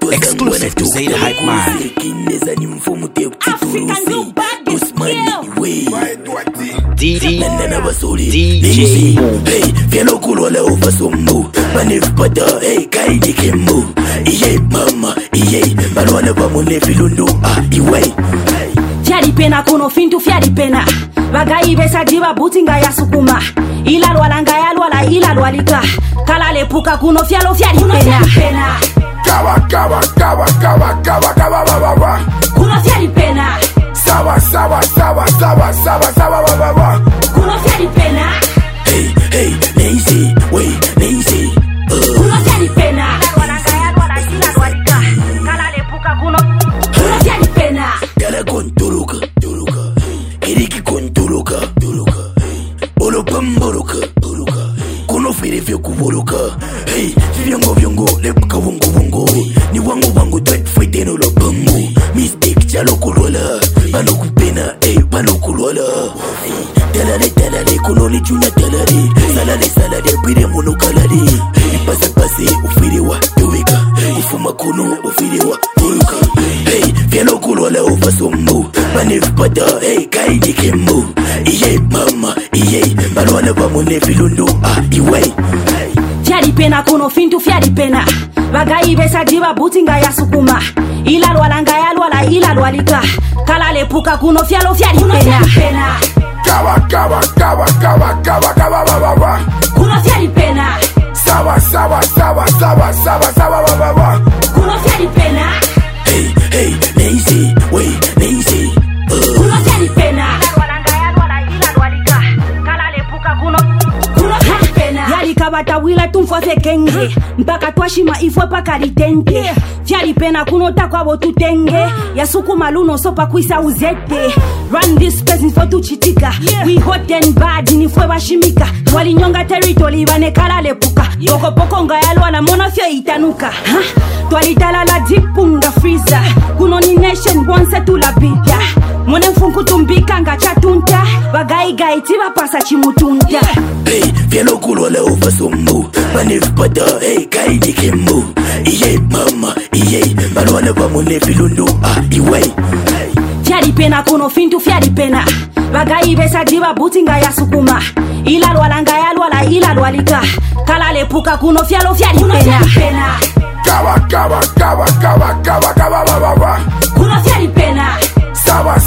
Exclusive to Say the Hype Man. DJ Hey, viens cool la over sombo. Manif pada, hey, kaidi kembo. Iye mama, iye, malwana ba mone filundo. Ah, iwe. Fiari pena kuno fintu fiari pena. Bagai besa jiba butinga ya sukuma. Ila lwalanga ya lwala ila lwalika. Kala lepuka kuno fialo fiari pena. Kawa Kuno fiari pena. Sawa Kuno fiari pena. Hey, lazy, wait, lazy. Kuno fiari pena. Lwalanga ya lwala ila lwalika. Kala lepuka kuno fiari pena. Gala con turuka. Eriki con turuka. Olo pamboroka. Kuno fere vyo kuboroka. Hey, vyongo, lepuka wongo. Ni wangu, dwet fighten olo bango. Mistake chalo kulwala. Bano kupena, hey, bano kulwala. Talale, kuno ni juna talale. Salade, bire mono kalade. Pase, ufiriwa, tuweka. Ufuma kuno, ufiriwa, turuka. Hey, viens kulwala over sombo. Manif pada, hey, kaidi kembo. Iye mama, iye, malwana ba mone filundo. Ah, iwe. Fiari pena kuno fintu fiari pena. Bagai besa jiba butinga ya sukuma. Ila lwalanga ya lwala ila lwalika. Kala lepuka kuno fialo fiari pena. Kawa Kuno fiari pena. Sawa Kuno fiari pena. Hey, lazy, wait, lazy. Kuno fiari pena. Lwalanga ya lwala ila lwalika. Kala lepuka kuno fiari pena. Yali kabata wila tumfose kenge. Mpaka twashima ifwe paka litente. Fiari pena kuno takwa botu tenge. Ya suku maluno sopa kuisa uzete. Run this business for tuchitika. We hot and bad ni fwe bashimika. Wali nyonga territory vane kala lepuka. Poko nga yalwa na mona fya itanuka. Twali talala dipunga freezer. Kuno ni nation bonse tula bidya. Mwene mfunku tumbika nga chatunta. Bagai tiba pasa chimutunta. Hey, viens kulwala over sombo. Manif pada, hey, kaidi kembo. Iye mama, iye, malwana ba mone filundo. Ah, iwe. Fiari pena kuno fintu fiari pena. Bagai besa jiba butinga ya sukuma. Ila lwalanga ya lwala ila lwalika. Kala lepuka kuno fialo fiari pena. Kawa Kuno fiari pena. Sawa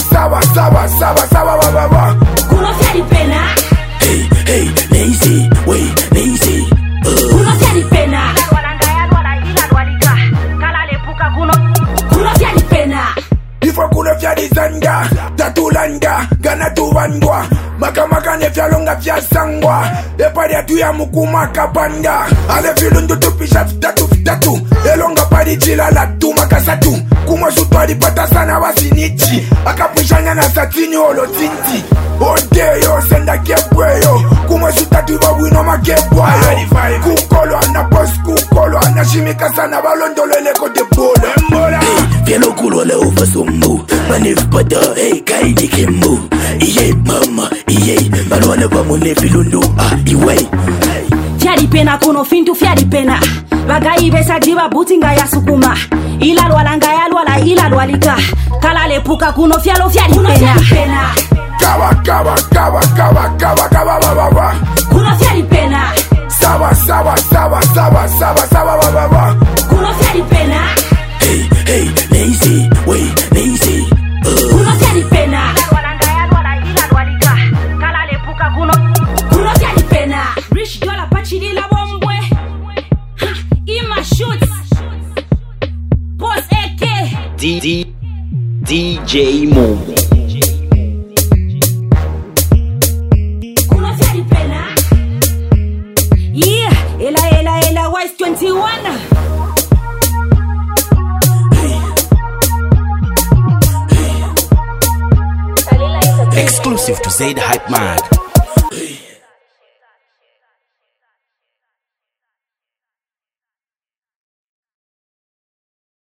Kuno fiari pena. Hey, lazy, wait, lazy. Kuno fiari pena. Lwalanga ya lwala ila lwalika. Kala lepuka kuno fiari pena. Ifo kuno fiari zanga tatulanda gana tubandwa Makamaka ne fialonga fia sangwa Epari atu ya mukuma kabanda Ale filundu tupisha fitatu Elonga pari jila la tu makasatu Kumwa sutwali pata sana wasinichi Akapushanya na satini olo tinti Odeyo senda kebweyo Kumwa sutatu wawino makebwayo Kukolwa na boss kukolwa Na shimika sana balondolele kote bolo Hey, viens kulwala over sombo. Manif pada, hey, kaidi kembo. Iye mama, iye, malwana ba mone filundo. Ah, iwe. Fiari pena kuno fintu fiari pena. Bagai besa jiba butinga ya sukuma. Ila lwalanga ya lwala ila lwalika. Kala lepuka kuno fialo fiari pena. Kawa Kuno fiari pena. Sawa Kuno fiari pena. Hey, lazy, wait, lazy. Kuno fiari pena. Lwalanga ya lwala ila lwalika. Kala lepuka kuno fiari pena. Rich dollar pachidi la bombwe. Ima shoots. Boss AK. DJ Momo. Kuno fiari pena. Yeah, ela Wise 21. Exclusive to Say the Hype Man.